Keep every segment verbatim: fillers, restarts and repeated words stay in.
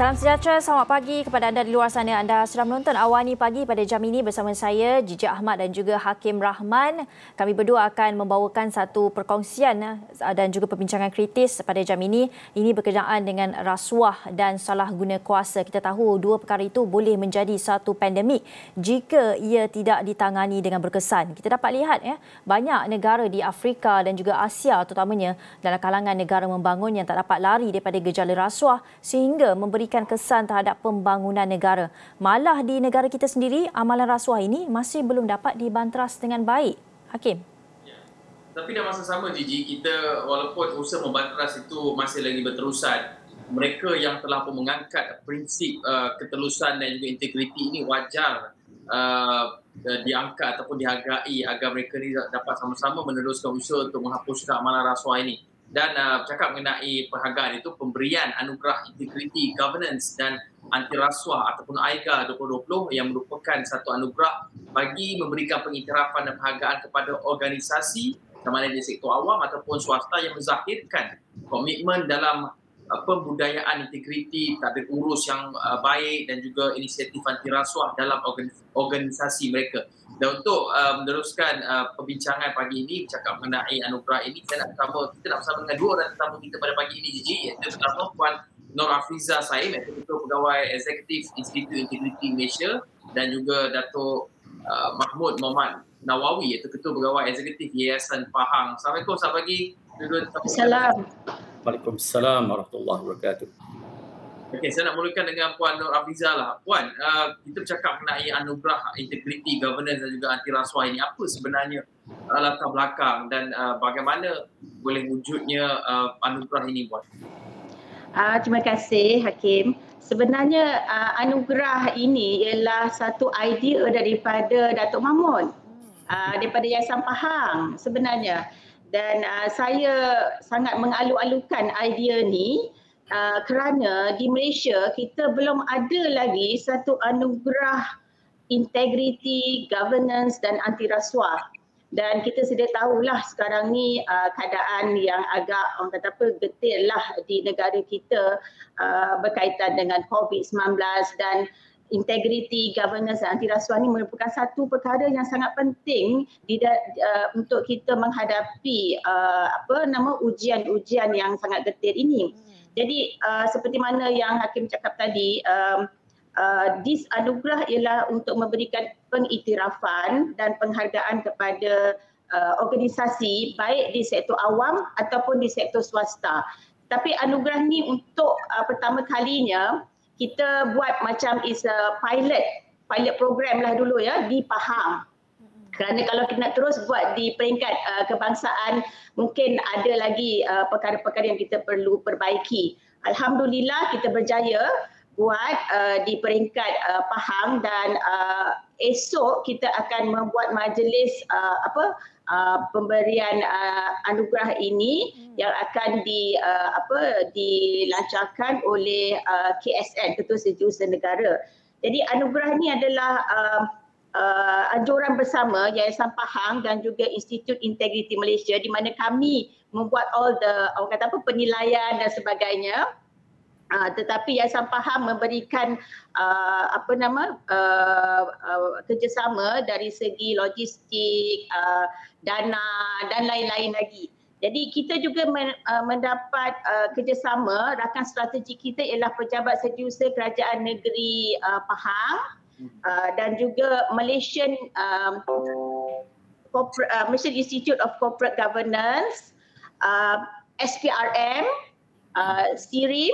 Salam sejahtera, selamat pagi kepada anda di luar sana. Anda sudah menonton Awani Pagi pada jam ini bersama saya, Jijik Ahmad dan juga Hakim Rahman. Kami berdua akan membawakan satu perkongsian dan juga perbincangan kritis pada jam ini. Ini berkenaan dengan rasuah dan salah guna kuasa. Kita tahu dua perkara itu boleh menjadi satu pandemik jika ia tidak ditangani dengan berkesan. Kita dapat lihat ya, banyak negara di Afrika dan juga Asia terutamanya dalam kalangan negara membangun yang tak dapat lari daripada gejala rasuah sehingga memberi berikan kesan terhadap pembangunan negara. Malah di negara kita sendiri, amalan rasuah ini masih belum dapat dibanteras dengan baik. Hakim. Ya. Tapi dalam masa sama, Gigi, kita walaupun usaha membanteras itu masih lagi berterusan, mereka yang telah pun mengangkat prinsip uh, ketelusan dan juga integriti ini wajar uh, diangkat ataupun dihargai agar mereka ini dapat sama-sama meneruskan usaha untuk menghapuskan amalan rasuah ini. Dan uh, bercakap mengenai penghargaan itu, pemberian anugerah integriti, governance dan anti rasuah ataupun A I G A dua ribu dua puluh yang merupakan satu anugerah bagi memberikan pengiktirafan dan penghargaan kepada organisasi sama ada di sektor awam ataupun swasta yang menzahirkan komitmen dalam uh, pembudayaan integriti, tadbir urus yang uh, baik dan juga inisiatif anti rasuah dalam organisasi mereka. Dan untuk uh, meneruskan uh, perbincangan pagi ini, bercakap mengenai anugerah ini, saya nak bersama, kita nak bersama dengan dua orang tetamu kita pada pagi ini, Gigi, iaitu pertama Puan Nur Afrizah Saim, iaitu Ketua Pegawai Eksekutif Institut Integriti Malaysia, dan juga Datuk uh, Mahmud Muhammad Nawawi, iaitu Ketua Pegawai Eksekutif Yayasan Pahang. Assalamualaikum, selamat pagi. Assalamualaikum. Waalaikumsalam warahmatullahi wabarakatuh. Okey, saya nak mulakan dengan Puan Nur Afrizah lah. Puan, uh, kita bercakap mengenai anugerah integriti, governance dan juga anti rasuah ini. Apa sebenarnya uh, latar belakang dan uh, bagaimana boleh wujudnya uh, anugerah ini, Puan? Uh, terima kasih, Hakim. Sebenarnya uh, anugerah ini ialah satu idea daripada Datuk Mahmud, uh, daripada Yayasan Pahang sebenarnya. Dan uh, saya sangat mengalu-alukan idea ni Uh, kerana di Malaysia kita belum ada lagi satu anugerah integriti, governance dan anti rasuah. Dan kita sedia tahulah sekarang ni uh, keadaan yang agak orang kata apa getir lah di negara kita uh, berkaitan dengan covid sembilan belas, dan integriti, governance dan anti rasuah ni merupakan satu perkara yang sangat penting di, uh, untuk kita menghadapi uh, apa nama ujian-ujian yang sangat getir ini. Jadi uh, seperti mana yang Hakim cakap tadi, um, uh, dis anugerah ialah untuk memberikan pengiktirafan dan penghargaan kepada uh, organisasi baik di sektor awam ataupun di sektor swasta. Tapi anugerah ni untuk uh, pertama kalinya kita buat macam is a pilot, pilot program lah dulu ya di Pahang. Kerana kalau kita nak terus buat di peringkat uh, kebangsaan, mungkin ada lagi uh, perkara-perkara yang kita perlu perbaiki. Alhamdulillah kita berjaya buat uh, di peringkat uh, Pahang, dan uh, esok kita akan membuat majlis uh, apa uh, pemberian uh, anugerah ini yang akan di uh, apa dilancarkan oleh uh, K S N, Ketua Setiausaha Negara. Jadi anugerah ini adalah uh, Uh, anjuran bersama Yayasan Pahang dan juga Institut Integriti Malaysia, di mana kami membuat all the orang kata apa penilaian dan sebagainya. Uh, tetapi Yayasan Pahang memberikan uh, apa nama uh, uh, kerjasama dari segi logistik, uh, dana dan lain-lain lagi. Jadi kita juga men, uh, mendapat uh, kerjasama. Rakan strategi kita ialah Pejabat Setiausaha Kerajaan Negeri uh, Pahang, Uh, dan juga Malaysian um, Corporate, uh, Malaysian Institute of Corporate Governance, uh, S P R M, uh, SIRIM,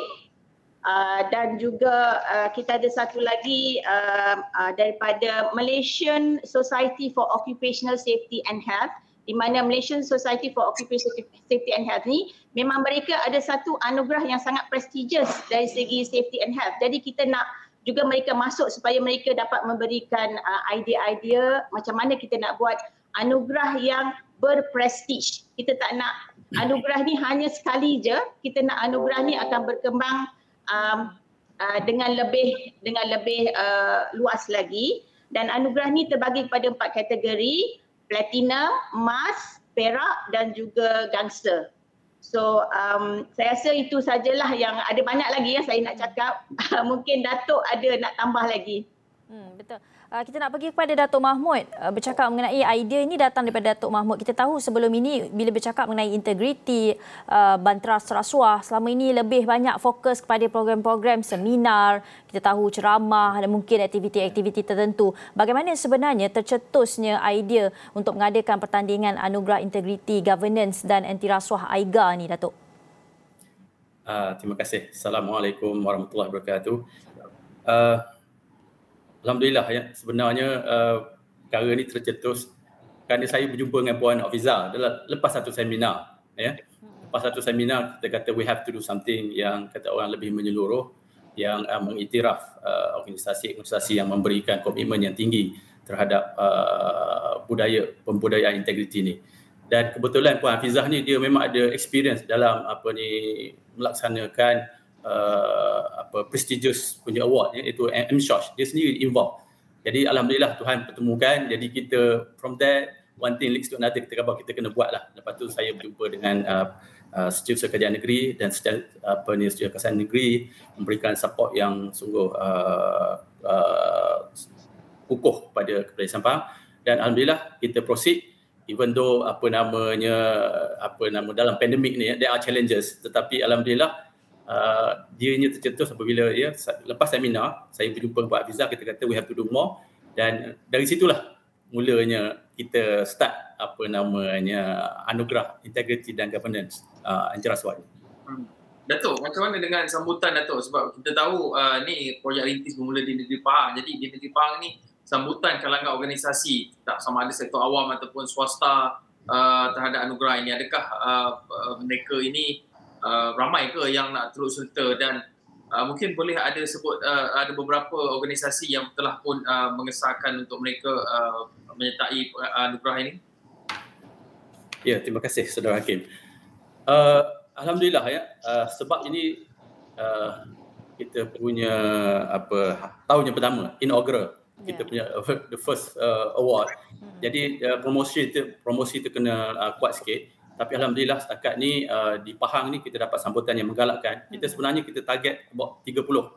uh, dan juga uh, kita ada satu lagi uh, uh, daripada Malaysian Society for Occupational Safety and Health, di mana Malaysian Society for Occupational Safety and Health ni memang mereka ada satu anugerah yang sangat prestigious dari segi safety and health. Jadi kita nak juga mereka masuk supaya mereka dapat memberikan uh, idea-idea macam mana kita nak buat anugerah yang berprestij. Kita tak nak anugerah ni hanya sekali je, kita nak anugerah ni akan berkembang um, uh, dengan lebih dengan lebih uh, luas lagi. Dan anugerah ni terbagi kepada empat kategori: platinum, emas, perak dan juga gangster. So um, saya rasa itu sajalah, yang ada banyak lagi yang saya nak cakap. Mungkin Datuk ada nak tambah lagi. Hmm, betul. Uh, kita nak pergi kepada Datuk Mahmud, uh, bercakap mengenai idea ini datang daripada Datuk Mahmud. Kita tahu sebelum ini bila bercakap mengenai integriti, uh, banteras rasuah, selama ini lebih banyak fokus kepada program-program seminar, kita tahu ceramah dan mungkin aktiviti-aktiviti tertentu. Bagaimana sebenarnya tercetusnya idea untuk mengadakan pertandingan Anugerah Integriti Governance dan Anti Rasuah A I G A ni, Datuk? Uh, terima kasih. Assalamualaikum warahmatullahi wabarakatuh. Uh, Alhamdulillah, ya, sebenarnya uh, perkara ini tercetus kerana saya berjumpa dengan Puan Afiza lepas satu seminar. Ya. Lepas satu seminar, kita kata we have to do something yang kata orang lebih menyeluruh, yang uh, mengiktiraf uh, organisasi-organisasi yang memberikan komitmen yang tinggi terhadap uh, budaya pembudayaan integriti ini. Dan kebetulan Puan Hafizah ni dia memang ada experience dalam apa ni melaksanakan Uh, apa prestigious punya award, iaitu M S H O S. Dia sendiri involved. Jadi alhamdulillah Tuhan pertemukan. Jadi kita from there one thing leads to another. Kita kata kita kena buat lah. Lepas tu saya berjumpa dengan uh, uh, Setiausaha Kerajaan Negeri dan apa ni Setiausaha Kerajaan Negeri memberikan support yang sungguh uh, uh, kukuh pada Keperluan Sampang. Dan alhamdulillah kita proceed. Even though apa namanya apa nama dalam pandemik ni there are challenges, tetapi alhamdulillah Uh, dia nya tercetus apabila ya lepas seminar saya berjumpa dengan Pak Hafizah, kita kata we have to do more, dan dari situlah mulanya kita start apa namanya Anugerah Integriti dan Governance uh, Anti Rasuah. Hmm. Datuk, macam mana dengan sambutan Datuk, sebab kita tahu uh, ni projek rintis bermula di Negeri Pahang. Jadi di Negeri Pahang ni sambutan kalangan organisasi, tak sama ada sektor awam ataupun swasta uh, terhadap anugerah ini, adakah uh, uh, mereka ini Uh, ramai ke yang nak turut serta, dan uh, mungkin boleh ada sebut uh, ada beberapa organisasi yang telah pun uh, mengesahkan untuk mereka uh, menyertai uh, anugerah ini? Ya, terima kasih Saudara Hakim. Uh, Alhamdulillah ya, uh, sebab ini uh, kita punya apa tahun yang pertama inaugural, yeah. Kita punya uh, the first uh, award. Hmm. Jadi uh, promosi itu promosi itu kena uh, kuat sikit. Tapi alhamdulillah setakat ni uh, di Pahang ni kita dapat sambutan yang menggalakkan. Kita sebenarnya kita target about tiga puluh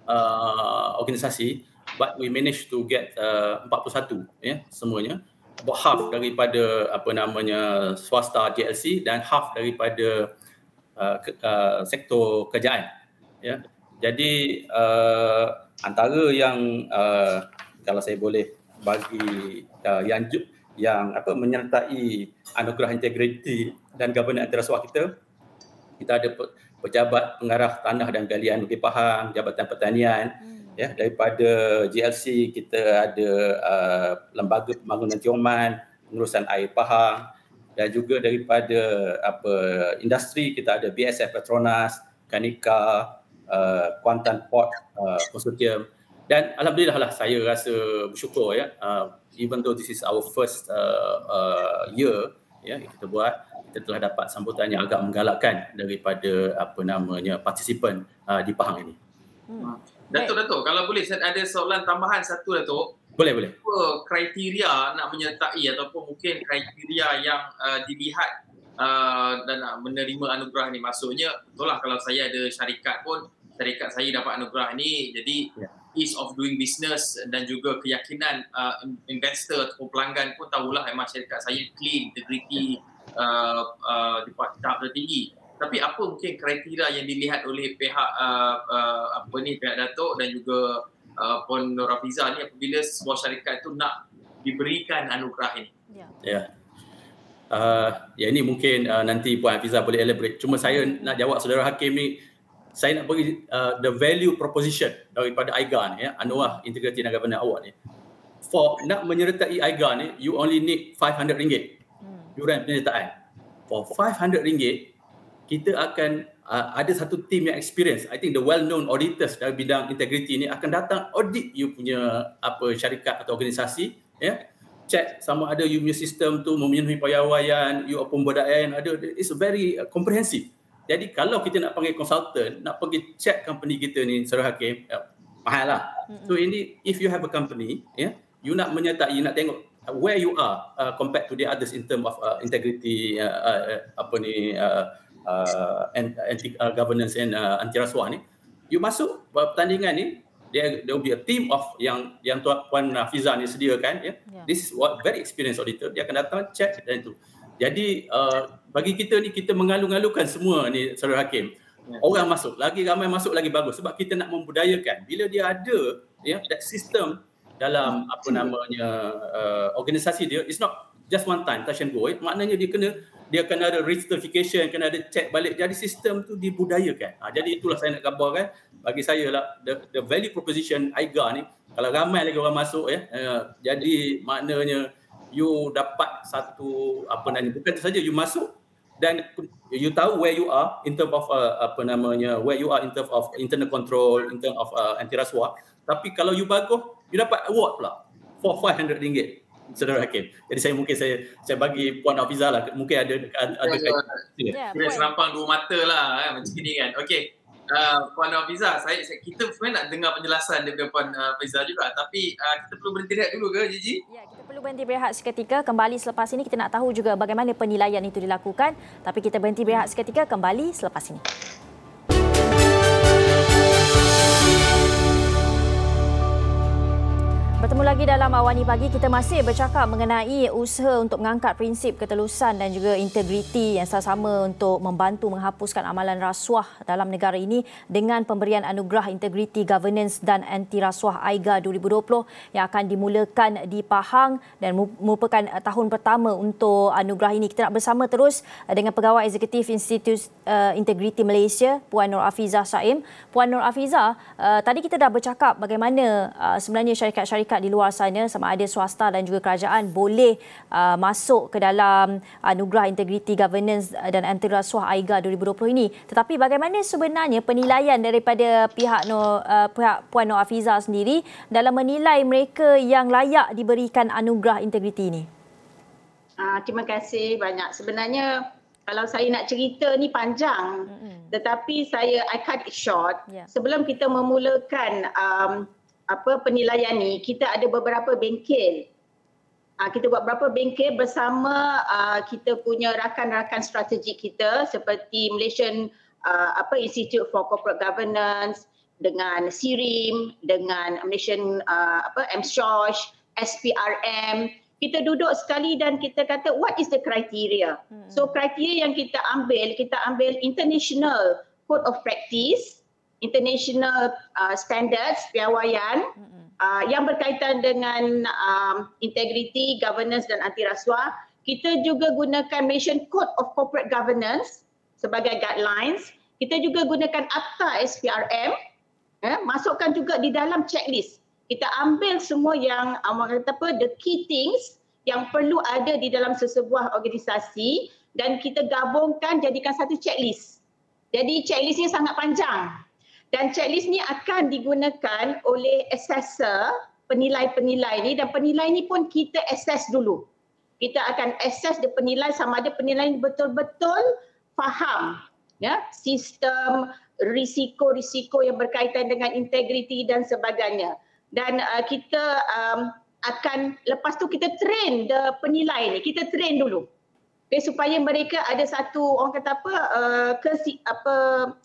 uh, organisasi, but we managed to get uh, empat puluh satu ya, semuanya. About half daripada apa namanya swasta J L C dan half daripada uh, ke, uh, sektor kerajaan ya. Jadi uh, antara yang uh, kalau saya boleh bagi uh, yang yang apa menyertai Anugerah Integriti dan Governance Anti Rasuah kita, kita ada pejabat pengarah tanah dan galian Negeri Pahang, Jabatan Pertanian, hmm. ya, daripada J L C kita ada uh, Lembaga Pembangunan Tioman, Pengurusan Air Pahang, dan juga daripada apa industri kita ada B S F Petronas, Kanika, uh, Kuantan Port uh, Consortium. Dan alhamdulillah lah saya rasa bersyukur ya, uh, even though this is our first uh, uh, year ya kita buat, kita telah dapat sambutan yang agak menggalakkan daripada apa namanya partisipan uh, di Pahang ini. Hmm. Datuk, Datuk, kalau boleh saya ada soalan tambahan satu, Datuk. Boleh, boleh. Apa kriteria nak menyertai ataupun mungkin kriteria yang uh, dilihat uh, dan nak menerima anugerah ni? Maksudnya betul lah kalau saya ada syarikat pun, syarikat saya dapat anugerah ni, jadi yeah. ease of doing business dan juga keyakinan uh, investor atau pelanggan pun tahulah memang syarikat saya clean, integriti uh, uh, di tahap tertinggi. Tapi apa mungkin kriteria yang dilihat oleh pihak uh, uh, apa ni pihak Datuk dan juga uh, Puan Nur Hafizah ni apabila sebuah syarikat itu nak diberikan anugerah ini? Ya. Yeah. Uh, ya ini mungkin uh, nanti Puan Hafizah boleh elaborate. Cuma saya nak jawab Saudara Hakim ni, saya nak bagi uh, the value proposition daripada A I G A ni ya, Anugerah Integriti dan Governance Award ni. For nak menyertai A I G A ni, you only need five hundred ringgit hmm. yuran penyertaan. For five hundred ringgit, kita akan uh, ada satu team yang experience. I think the well-known auditors dalam bidang integriti ni akan datang audit you punya apa syarikat atau organisasi ya. Check sama ada you punya sistem tu memenuhi pegawaian, you pemberdayaan ada. It's very uh, comprehensive. Jadi kalau kita nak panggil consultant, nak pergi check company kita ni, Saudara Hakim, uh, mahal lah. Mm-hmm. So ini, if you have a company, yeah, you nak menyertai, you nak tengok where you are uh, compared to the others in term of uh, integrity, uh, uh, apa ni, uh, uh, anti uh, governance and uh, anti rasuah ni, you masuk pertandingan ni, there there will be a team of yang yang tuan Puan Hafiza ni sediakan, ya. Yeah. This is what very experienced auditor, dia akan datang check dan itu. Jadi uh, bagi kita ni, kita mengalu-ngalukan semua ni, Saudara Hakim. Yeah. Orang masuk, lagi ramai masuk lagi bagus, sebab kita nak membudayakan. Bila dia ada, ya, that system dalam apa namanya uh, organisasi dia, it's not just one time touch and go, eh? Maknanya dia kena dia kena ada recertification, kena ada check balik. Jadi sistem tu dibudayakan. Ha, jadi itulah saya nak gambarkan. Bagi saya lah, the, the value proposition I G A ni, kalau ramai lagi orang masuk, ya, uh, jadi maknanya you dapat satu apa namanya, bukan saja you masuk dan you tahu where you are in terms of uh, apa namanya, where you are in terms of internal control, in terms of uh, anti rasuah. Tapi kalau you bagus, you dapat award pula for five hundred ringgit, Saudara Hakim. Jadi saya mungkin saya saya bagi Puan Hafiza lah, mungkin ada ada ada yeah, kita serampang dua mata lah, eh, macam ni kan. Okey. Uh, Puan Hafiza, saya, saya kita sebenarnya nak dengar penjelasan daripada Puan uh, Hafiza juga, tapi uh, kita perlu berhenti rehat dulu ke, Gigi? Ya, kita perlu berhenti berehat seketika. Kembali selepas ini, kita nak tahu juga bagaimana penilaian itu dilakukan, tapi kita berhenti berehat seketika, kembali selepas ini. Bertemu lagi dalam Awani Pagi, kita masih bercakap mengenai usaha untuk mengangkat prinsip ketelusan dan juga integriti yang sama-sama untuk membantu menghapuskan amalan rasuah dalam negara ini dengan pemberian anugerah integriti governance dan anti rasuah I G A dua ribu dua puluh yang akan dimulakan di Pahang dan merupakan tahun pertama untuk anugerah ini. Kita nak bersama terus dengan Pegawai Eksekutif Institut uh, Integriti Malaysia, Puan Nur Afizah Saim. Puan Nur Afizah, uh, tadi kita dah bercakap bagaimana uh, sebenarnya syarikat-syarikat di luar sana, sama ada swasta dan juga kerajaan, boleh uh, masuk ke dalam anugerah integriti governance dan anti rasuah I G A dua ribu dua puluh ini. Tetapi bagaimana sebenarnya penilaian daripada pihak Nur, uh, pihak Puan Nur Afizah sendiri dalam menilai mereka yang layak diberikan anugerah integriti ini? Uh, terima kasih banyak. Sebenarnya kalau saya nak cerita ni panjang, mm-hmm. tetapi saya I cut it short. Yeah. Sebelum kita memulakan um, apa penilaian ni, kita ada beberapa bengkel. Uh, kita buat beberapa bengkel bersama uh, kita punya rakan-rakan strategik kita seperti Malaysian uh, apa Institute for Corporate Governance, dengan S I R I M, dengan Malaysian uh, apa M S C O S, S P R M. Kita duduk sekali dan kita kata what is the criteria. Hmm. So kriteria yang kita ambil, kita ambil international code of practice, international uh, standards piawaian mm-hmm. uh, yang berkaitan dengan um, integrity, governance dan anti rasuah. Kita juga gunakan Malaysian Code of Corporate Governance sebagai guidelines. Kita juga gunakan Akta S P R M, eh, masukkan juga di dalam checklist. Kita ambil semua yang um, kata apa, the key things yang perlu ada di dalam sesebuah organisasi dan kita gabungkan jadikan satu checklist. Jadi checklist ni sangat panjang. Dan checklist ni akan digunakan oleh assessor, penilai-penilai ni, dan penilai ni pun kita assess dulu. Kita akan assess the penilai sama ada penilai ni betul-betul faham, ya, sistem, risiko-risiko yang berkaitan dengan integriti dan sebagainya. Dan uh, kita um, akan, lepas tu kita train the penilai ni, kita train dulu. Okay, supaya mereka ada satu, orang kata apa, uh, kesi, apa,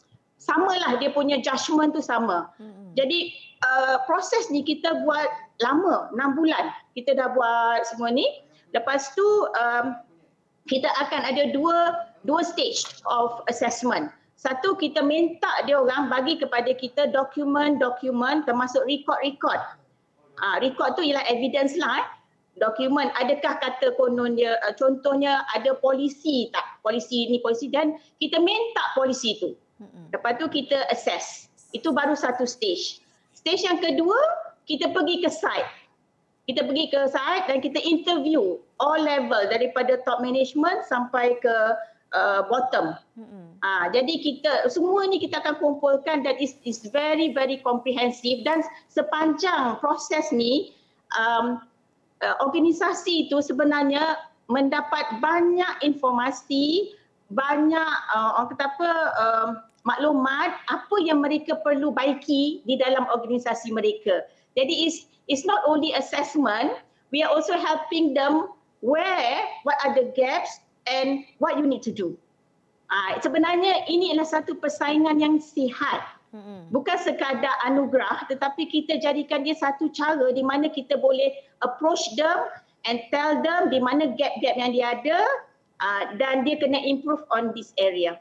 samalah dia punya judgement tu sama. Hmm. Jadi uh, proses ni kita buat lama, enam bulan. Kita dah buat semua ni. Lepas tu um, kita akan ada dua dua stage of assessment. Satu, kita minta dia orang bagi kepada kita dokumen-dokumen termasuk rekod-rekod. Ah, rekod tu ialah evidence lah. Eh. Dokumen, adakah kata konon dia, uh, contohnya ada polisi tak? Polisi ni polisi, dan kita minta polisi tu. Lepas tu kita assess. Itu baru satu stage. Stage yang kedua, kita pergi ke site. Kita pergi ke site dan kita interview all level daripada top management sampai ke uh, bottom. Mm-hmm. Ah, jadi kita semua ni kita akan kumpulkan dan is is very very comprehensive, dan sepanjang proses ni um, uh, organisasi itu sebenarnya mendapat banyak informasi, banyak uh, orang kata apa um, maklumat apa yang mereka perlu baiki di dalam organisasi mereka. Jadi it's, it's not only assessment, we are also helping them where, what are the gaps and what you need to do. Uh, sebenarnya ini adalah satu persaingan yang sihat. Mm-hmm. Bukan sekadar anugerah, tetapi kita jadikan dia satu cara di mana kita boleh approach them and tell them di mana gap-gap yang dia ada uh, dan dia kena improve on this area.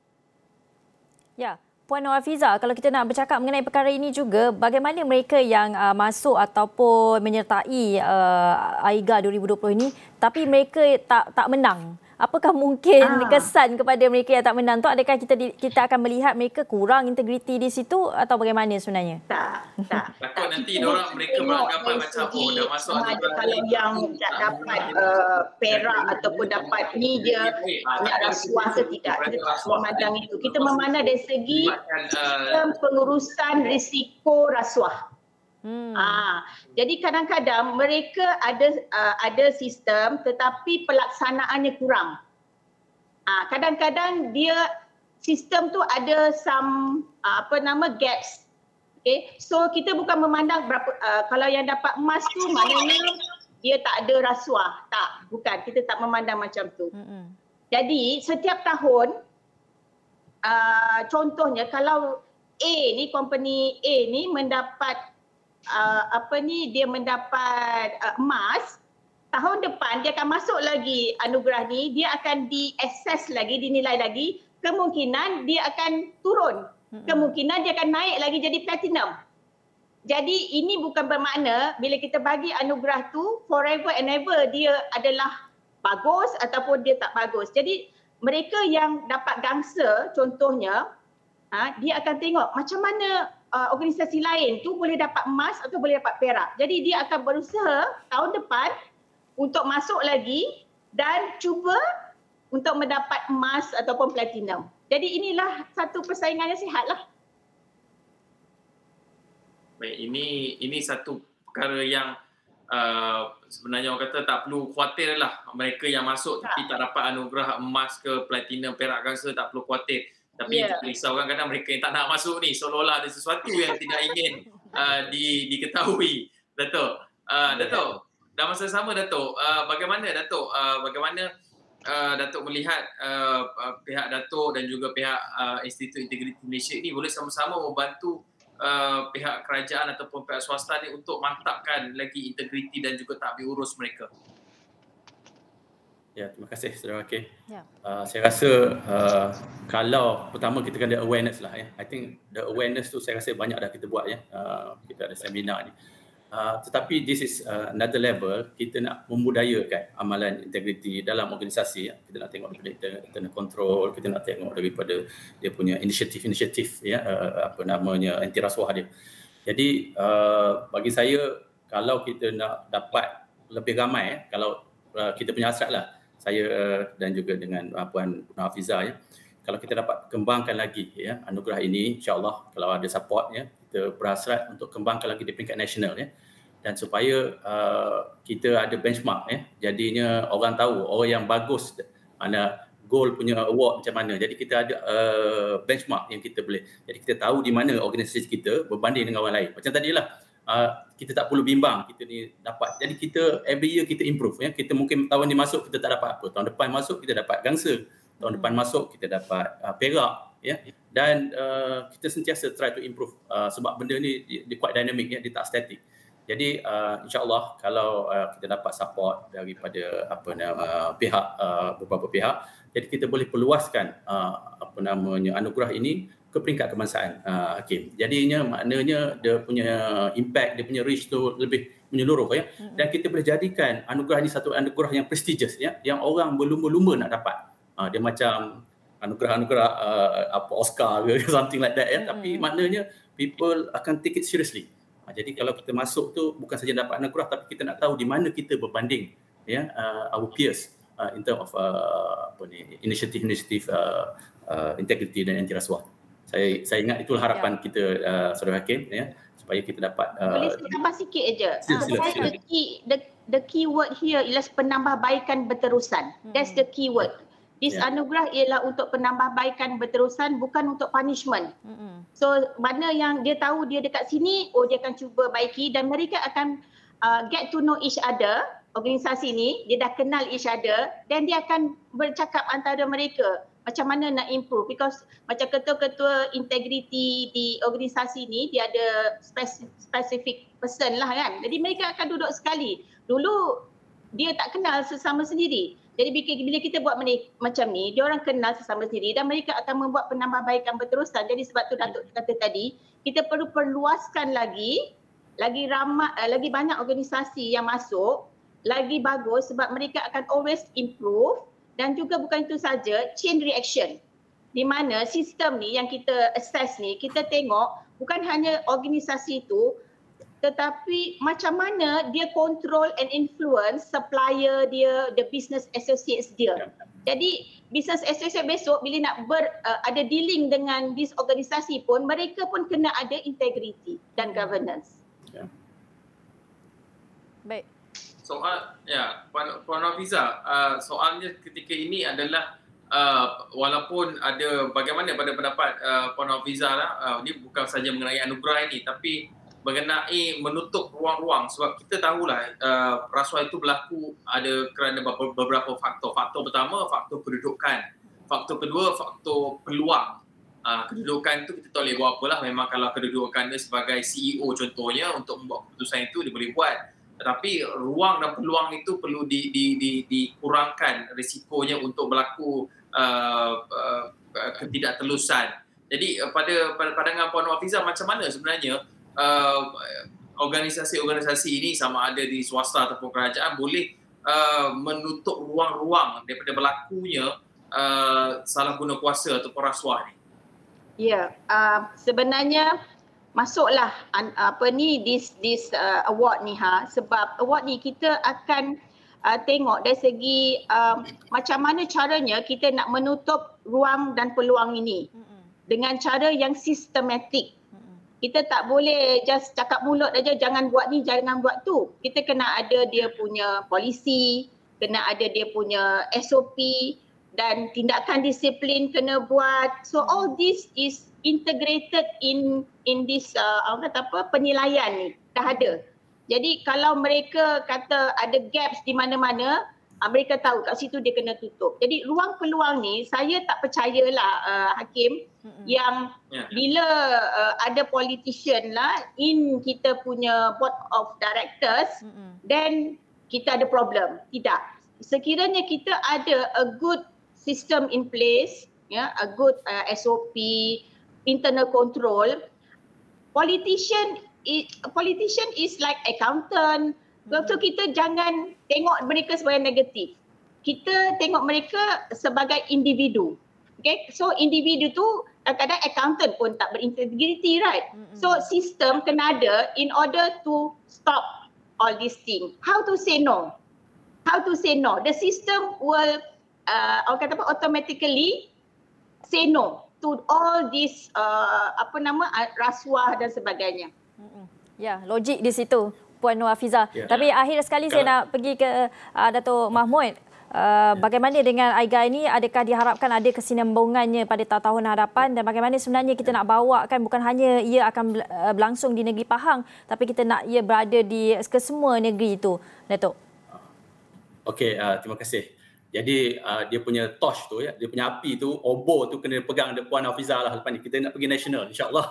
Ya, Puan Nur Hafiza, kalau kita nak bercakap mengenai perkara ini juga, bagaimana mereka yang uh, masuk ataupun menyertai uh, AIGA dua ribu dua puluh ini tapi mereka tak tak menang? Apakah mungkin ah. kesan kepada mereka yang tak menang tu? Adakah kita kita akan melihat mereka kurang integriti di situ atau bagaimana sebenarnya? Tak, tak. Takut nanti diorang mereka beranggapan macam oh dah masuk ada kalau yang tak dapat uh, perak ataupun dapat ni dia nak rasuah ke tidak. Kita tak memandang itu. Kita memandang dari segi sistem pengurusan risiko rasuah. Hmm. Ah, jadi kadang-kadang mereka ada uh, ada sistem tetapi pelaksanaannya kurang. Ah, kadang-kadang dia sistem tu ada some uh, apa nama gaps. Okay, so kita bukan memandang berapa uh, kalau yang dapat emas tu maknanya dia tak ada rasuah. Tak, bukan. Kita tak memandang macam tu. Hmm. Jadi setiap tahun uh, contohnya kalau A ni company A ni mendapat Uh, apa ni dia mendapat uh, emas, tahun depan dia akan masuk lagi anugerah ni, dia akan di-assess lagi, dinilai lagi, kemungkinan dia akan turun, kemungkinan dia akan naik lagi jadi platinum. Jadi ini bukan bermakna bila kita bagi anugerah tu forever and ever dia adalah bagus ataupun dia tak bagus. Jadi mereka yang dapat gangsa contohnya, ha, dia akan tengok macam mana Uh, organisasi lain tu boleh dapat emas atau boleh dapat perak. Jadi dia akan berusaha tahun depan untuk masuk lagi dan cuba untuk mendapat emas ataupun platinum. Jadi inilah satu persaingan yang sihat lah. Baik, ini ini satu perkara yang uh, sebenarnya orang kata tak perlu khawatir lah. Mereka yang masuk tak. tapi tak dapat anugerah emas ke platinum, perak gangsa tak perlu khawatir. Tapi yeah. yang risaukan kadang mereka yang tak nak masuk ni seolah-olah ada sesuatu yang tidak ingin uh, di, diketahui. Datuk, uh, Datuk, dah masa sama Datuk, uh, bagaimana Datuk, uh, bagaimana uh, Datuk melihat uh, uh, pihak Datuk dan juga pihak uh, Institut Integriti Malaysia ni boleh sama-sama membantu uh, pihak kerajaan ataupun pihak swasta ni untuk mantapkan lagi integriti dan juga tadbir urus mereka? Ya, terima kasih Saudara Hakim. Ya. Uh, saya rasa uh, kalau pertama kita kena ada awareness lah ya. I think the awareness tu saya rasa banyak dah kita buat ya. Uh, kita ada seminar ni. Uh, tetapi this is uh, another level, kita nak membudayakan amalan integriti dalam organisasi ya. Kita nak tengok daripada internal control, kita nak tengok daripada dia punya inisiatif-inisiatif ya, uh, apa namanya anti rasuah dia. Jadi uh, bagi saya kalau kita nak dapat lebih ramai ya, kalau uh, kita punya hasrat lah, saya dan juga dengan uh, Puan Nur Hafiza ya, kalau kita dapat kembangkan lagi ya anugerah ini, insya-Allah kalau ada support ya, kita berhasrat untuk kembangkan lagi di peringkat nasional ya, dan supaya uh, kita ada benchmark ya, jadinya orang tahu orang yang bagus mana gold punya award macam mana. Jadi kita ada uh, benchmark yang kita boleh, jadi kita tahu di mana organisasi kita berbanding dengan orang lain. Macam tadilah Uh, kita tak perlu bimbang kita ni dapat. Jadi kita every year kita improve ya. Kita mungkin tahun ni masuk kita tak dapat apa. Tahun depan masuk kita dapat gangsa. Tahun depan masuk kita dapat uh, perak ya. Dan uh, kita sentiasa try to improve uh, sebab benda ni dia, dia quite dynamic ya, dia tak static. Jadi uh, insya-Allah kalau uh, kita dapat support daripada apa nama uh, pihak uh, beberapa pihak, jadi kita boleh perluaskan uh, apa namanya anugerah ini ke peringkat kebangsaan uh, Hakim. Jadinya maknanya dia punya impact, dia punya reach tu lebih menyeluruh ya. Dan kita boleh jadikan anugerah ini satu anugerah yang prestigious ya, yang orang berlumba-lumba nak dapat. Uh, dia macam anugerah-anugerah uh, apa Oscar ke something like that ya. Mm-hmm. Tapi maknanya people akan take it seriously. Uh, jadi kalau kita masuk tu bukan saja dapat anugerah, tapi kita nak tahu di mana kita berbanding ya uh, our peers uh, in terms of uh, apa ni inisiatif-inisiatif uh, uh, integriti dan anti rasuah. Saya saya ingat itulah harapan ya. kita uh, Saudara Hakim ya, supaya kita dapat uh, boleh saya tambah sikit aja. Sila, sila, uh, sila. The key the the key word here ialah penambahbaikan berterusan. Hmm. That's the key word. This yeah. anugerah ialah untuk penambahbaikan berterusan, bukan untuk punishment. Hmm. So mana yang dia tahu dia dekat sini, oh dia akan cuba baiki dan mereka akan uh, get to know each other. Organisasi ni dia dah kenal each other dan dia akan bercakap antara mereka. macam mana nak improve, because macam ketua-ketua integriti di organisasi ni dia ada specific person lah kan. Jadi mereka akan duduk sekali. Dulu dia tak kenal sesama sendiri. Jadi bila kita buat macam ni, dia orang kenal sesama sendiri dan mereka akan membuat penambahbaikan berterusan. Jadi sebab tu Datuk kata tadi, kita perlu perluaskan lagi, lagi ramai, lagi banyak organisasi yang masuk, lagi bagus sebab mereka akan always improve. Dan juga bukan itu saja, chain reaction. Di mana sistem ni yang kita assess ni, kita tengok bukan hanya organisasi itu, tetapi macam mana dia control and influence supplier dia, the business associates dia. Jadi business associate besok bila nak ber, uh, ada dealing dengan this organisasi pun, mereka pun kena ada integrity dan governance. Yeah. Baik. Soal, ya, Puan, Puan Hafiza, uh, soalnya ketika ini adalah uh, walaupun ada bagaimana pada pendapat uh, Puan Hafiza lah, uh, ini bukan saja mengenai anugerah ini, tapi mengenai menutup ruang-ruang, sebab kita tahulah uh, rasuah itu berlaku ada kerana beberapa faktor. Faktor pertama, faktor kedudukan. Faktor kedua, faktor peluang. Uh, kedudukan itu kita tak boleh buat apalah, memang kalau kedudukan dia sebagai C E O contohnya untuk membuat keputusan itu dia boleh buat. Tetapi ruang dan peluang itu perlu di, di, di, dikurangkan risikonya untuk berlaku uh, uh, ketidaktelusan. Jadi uh, pada, pada pandangan Puan Hafiza, macam mana sebenarnya uh, organisasi-organisasi ini sama ada di swasta ataupun kerajaan boleh uh, menutup ruang-ruang daripada berlakunya uh, salah guna kuasa ataupun rasuah ni? Ya, uh, sebenarnya masuklah apa ni this this uh, award ni ha, sebab award ni kita akan uh, tengok dari segi um, macam mana caranya kita nak menutup ruang dan peluang ini dengan cara yang sistematik. Kita tak boleh just cakap mulut aja jangan buat ni, jangan buat tu. Kita kena ada dia punya polisi, kena ada dia punya S O P dan tindakan disiplin kena buat. So all this is integrated in in this uh, apa kata apa penilaian ni dah ada. Jadi kalau mereka kata ada gaps di mana-mana, uh, mereka tahu kat situ dia kena tutup. Jadi ruang peluang ni saya tak percayalah uh, Hakim mm-hmm. yang yeah. bila uh, ada politician lah in kita punya board of directors mm-hmm. then kita ada problem. Tidak. Sekiranya kita ada a good system in place, ya, yeah, a good uh, S O P, internal control. Politician is, politician is like accountant. Mm-hmm. So kita jangan tengok mereka sebagai negatif. Kita tengok mereka sebagai individu. Okay, so individu tu kadang-kadang accountant pun tak berintegriti, right? Mm-hmm. So sistem kena ada in order to stop all these things. How to say no? How to say no? The system will uh, orang kata apa, automatically say no to all this uh, apa nama rasuah dan sebagainya. Ya, logik di situ Puan Nur Hafiza. Ya. Tapi akhir sekali Kalau... saya nak pergi ke uh, Datuk Mahmud. Uh, bagaimana dengan A I G A ini? Adakah diharapkan ada kesinambungannya pada tahun-tahun hadapan dan bagaimana sebenarnya kita nak bawakan bukan hanya ia akan berlangsung di negeri Pahang tapi kita nak ia berada di kesemua negeri itu, Datuk? Okey, uh, terima kasih. Jadi uh, dia punya torch tu, ya, dia punya api tu, obor tu kena pegang Puan Hafiza lah lepas ni. Kita nak pergi national insya-Allah.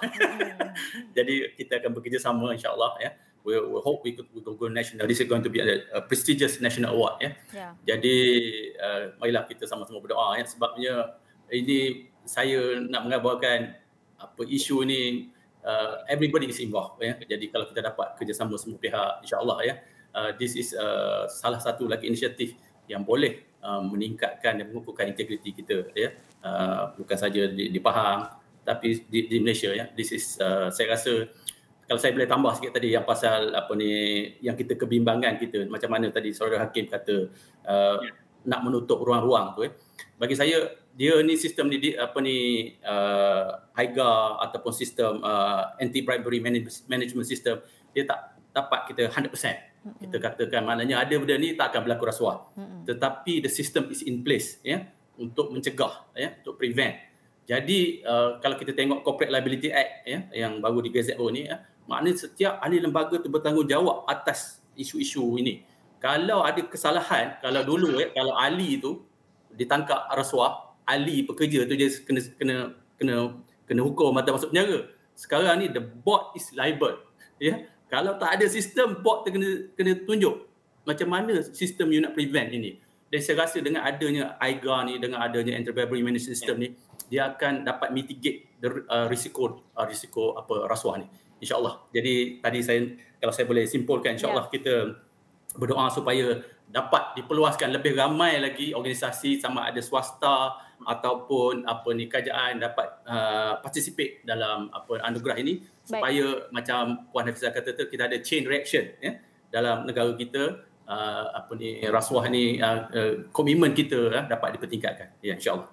Jadi kita akan bekerjasama insya-Allah, ya. We, we hope we could we go national. This is going to be a, a prestigious national award, ya. Yeah. Jadi uh, marilah kita sama-sama berdoa, ya, sebabnya ini saya nak mengabarkan apa isu ni, uh, everybody is involved, ya. Jadi kalau kita dapat kerjasama semua pihak insya-Allah, ya. Uh, this is uh, salah satu lagi inisiatif yang boleh Uh, meningkatkan dan mengukuhkan integriti kita, ya, uh, bukan saja di, di Pahang tapi di, di Malaysia, ya. This is uh, saya rasa kalau saya boleh tambah sikit tadi yang pasal apa ni yang kita kebimbangan kita macam mana tadi saudara Hakim kata uh, yeah. nak menutup ruang-ruang tu, eh. Bagi saya dia ni sistem ni di, apa ni uh, A I G A ataupun sistem uh, anti bribery management system dia tak dapat kita one hundred percent. Kita katakan maknanya ada benda ni tak akan berlaku rasuah. Mm-hmm. Tetapi the system is in place, ya, untuk mencegah, ya, untuk prevent. Jadi uh, kalau kita tengok Corporate Liability Act, ya, yang baru di Gazette O ni, ya, maknanya setiap ahli lembaga tu bertanggungjawab atas isu-isu ini. Kalau ada kesalahan, kalau dulu, ya, kalau ahli tu ditangkap rasuah, ahli pekerja tu je kena kena kena kena hukum atau masuk penjara. Sekarang ni the board is liable. Ya. Kalau tak ada sistem, board tu kena kena tunjuk macam mana sistem you nak prevent ini. Dan saya rasa dengan adanya I G A ni, dengan adanya Anti-Bribery Management System ni, dia akan dapat mitigate the, uh, risiko uh, risiko apa rasuah ni, insya-Allah. Jadi tadi saya, kalau saya boleh simpulkan, insya-Allah yeah. kita berdoa supaya dapat diperluaskan lebih ramai lagi organisasi, sama ada swasta ataupun apa ni kerajaan, dapat uh, participate dalam apa anugerah ini. Baik. Supaya macam Puan Hafizah kata tu, kita ada chain reaction ya dalam negara kita. Uh, apa ni rasuah ni uh, uh, komitmen kita uh, dapat dipertingkatkan, ya, insya-Allah.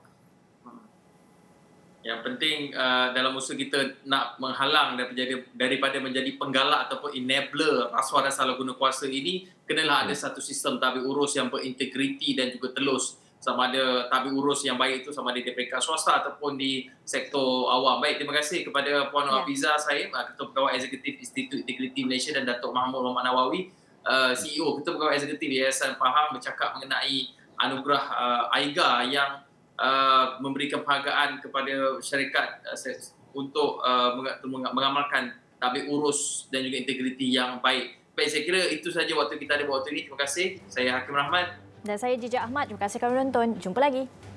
Yang penting uh, dalam usaha kita nak menghalang daripada, daripada menjadi penggalak ataupun enabler rasuah dan salah guna kuasa ini, kenalah ada satu sistem tabik urus yang berintegriti dan juga telus. Sama ada tabik urus yang baik itu sama ada di peringkat swasta ataupun di sektor awam. Baik, terima kasih kepada Puan ya. Hafizah Saim, Ketua Pegawai Eksekutif Institut Integriti Malaysia, dan Datuk Mahmud Muhammad Nawawi, Uh, C E O Ketua Pegawai Eksekutif Yayasan Pahang, bercakap mengenai anugerah uh, I G A yang uh, memberikan penghargaan kepada syarikat uh, untuk uh, mengamalkan tabik urus dan juga integriti yang baik. Baik, saya kira itu saja waktu kita ada waktu ini. Terima kasih. Saya Hakim Rahman. Dan saya Jijak Ahmad. Terima kasih kerana menonton. Jumpa lagi.